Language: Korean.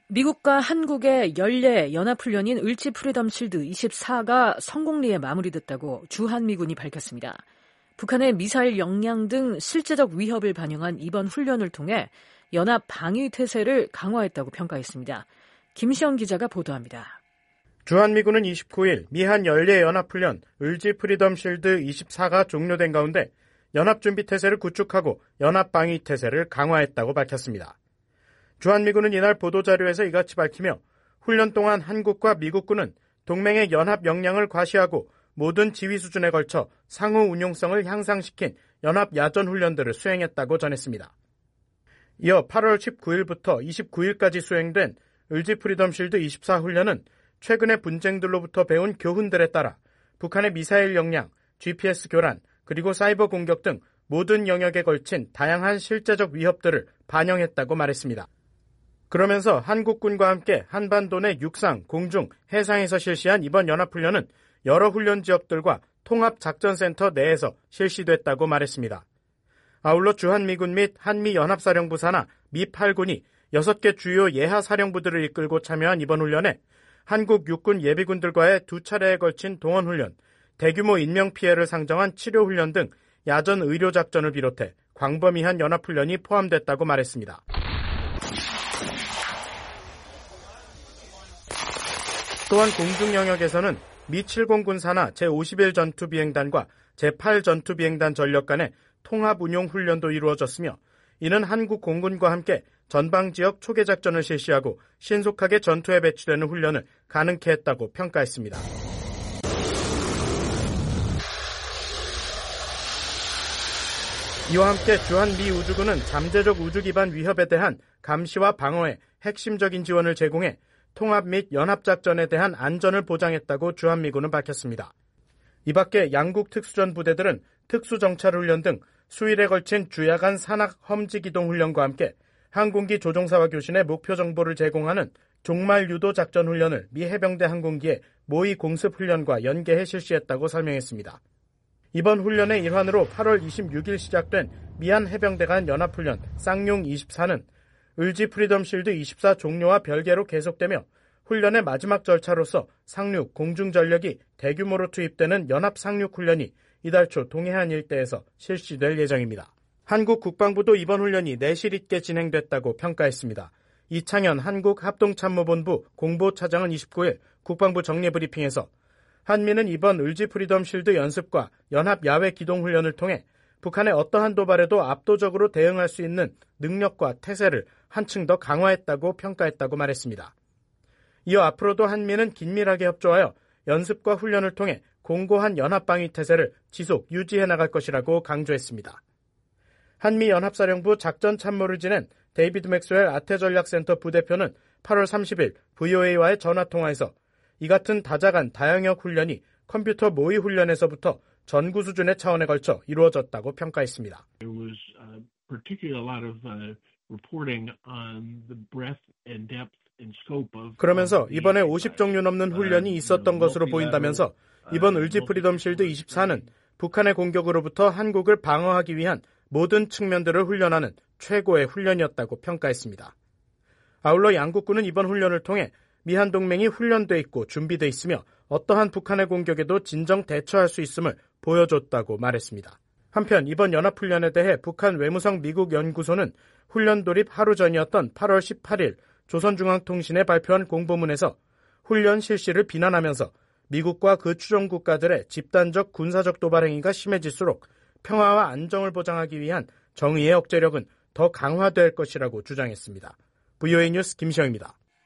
미국과 한국의 연례 연합훈련인 을지 프리덤 실드 24가 성공리에 마무리됐다고 주한미군이 밝혔습니다. 북한의 미사일 역량 등 실제적 위협을 반영한 이번 훈련을 통해 연합 방위 태세를 강화했다고 평가했습니다. 김시영 기자가 보도합니다. 주한미군은 29일 미한 연례 연합훈련 을지 프리덤 실드 24가 종료된 가운데 연합준비 태세를 구축하고 연합 방위 태세를 강화했다고 밝혔습니다. 주한미군은 이날 보도자료에서 이같이 밝히며 훈련 동안 한국과 미국군은 동맹의 연합 역량을 과시하고 모든 지휘 수준에 걸쳐 상호 운용성을 향상시킨 연합 야전 훈련들을 수행했다고 전했습니다. 이어 8월 19일부터 29일까지 수행된 을지 프리덤 실드 24 훈련은 최근의 분쟁들로부터 배운 교훈들에 따라 북한의 미사일 역량, GPS 교란, 그리고 사이버 공격 등 모든 영역에 걸친 다양한 실제적 위협들을 반영했다고 말했습니다. 그러면서 한국군과 함께 한반도 내 육상, 공중, 해상에서 실시한 이번 연합훈련은 여러 훈련 지역들과 통합작전센터 내에서 실시됐다고 말했습니다. 아울러 주한미군 및 한미연합사령부 산하 미 8군이 6개 주요 예하사령부들을 이끌고 참여한 이번 훈련에 한국 육군 예비군들과의 2차례에 걸친 동원훈련, 대규모 인명피해를 상정한 치료훈련 등 야전 의료작전을 비롯해 광범위한 연합훈련이 포함됐다고 말했습니다. 또한 공중 영역에서는 미 7공군 산하 제51 전투비행단과 제8 전투비행단 전력 간의 통합운용 훈련도 이루어졌으며 이는 한국 공군과 함께 전방지역 초계작전을 실시하고 신속하게 전투에 배치되는 훈련을 가능케 했다고 평가했습니다. 이와 함께 주한미 우주군은 잠재적 우주 기반 위협에 대한 감시와 방어에 핵심적인 지원을 제공해 통합 및 연합작전에 대한 안전을 보장했다고 주한미군은 밝혔습니다. 이 밖에 양국 특수전 부대들은 특수정찰훈련 등 수일에 걸친 주야간 산악 험지기동훈련과 함께 항공기 조종사와 교신의 목표 정보를 제공하는 종말유도 작전훈련을 미 해병대 항공기의 모의 공습훈련과 연계해 실시했다고 설명했습니다. 이번 훈련의 일환으로 8월 26일 시작된 미한 해병대 간 연합훈련 쌍용 24는 을지 프리덤 실드 24 종료와 별개로 계속되며 훈련의 마지막 절차로서 상륙, 공중 전력이 대규모로 투입되는 연합 상륙 훈련이 이달 초 동해안 일대에서 실시될 예정입니다. 한국 국방부도 이번 훈련이 내실 있게 진행됐다고 평가했습니다. 이창현 한국합동참모본부 공보차장은 29일 국방부 정례브리핑에서 한미는 이번 을지 프리덤 실드 연습과 연합 야외 기동 훈련을 통해 북한의 어떠한 도발에도 압도적으로 대응할 수 있는 능력과 태세를 한층 더 강화했다고 평가했다고 말했습니다. 이어 앞으로도 한미는 긴밀하게 협조하여 연습과 훈련을 통해 공고한 연합방위 태세를 지속 유지해 나갈 것이라고 강조했습니다. 한미연합사령부 작전참모를 지낸 데이비드 맥스웰 아태전략센터 부대표는 8월 30일 VOA와의 전화통화에서 이 같은 다자간 다영역 훈련이 컴퓨터 모의 훈련에서부터 전구 수준의 차원에 걸쳐 이루어졌다고 평가했습니다. 그러면서 이번에 50종류 넘는 훈련이 있었던 것으로 보인다면서 이번 을지 프리덤 실드 24는 북한의 공격으로부터 한국을 방어하기 위한 모든 측면들을 훈련하는 최고의 훈련이었다고 평가했습니다. 아울러 양국군은 이번 훈련을 통해 미한 동맹이 훈련돼 있고 준비돼 있으며 어떠한 북한의 공격에도 진정 대처할 수 있음을 보여줬다고 말했습니다. 한편 이번 연합훈련에 대해 북한 외무성 미국 연구소는 훈련 돌입 하루 전이었던 8월 18일 조선중앙통신에 발표한 공보문에서 훈련 실시를 비난하면서 미국과 그 추종 국가들의 집단적 군사적 도발 행위가 심해질수록 평화와 안정을 보장하기 위한 정의의 억제력은 더 강화될 것이라고 주장했습니다. VOA 뉴스 김시영입니다.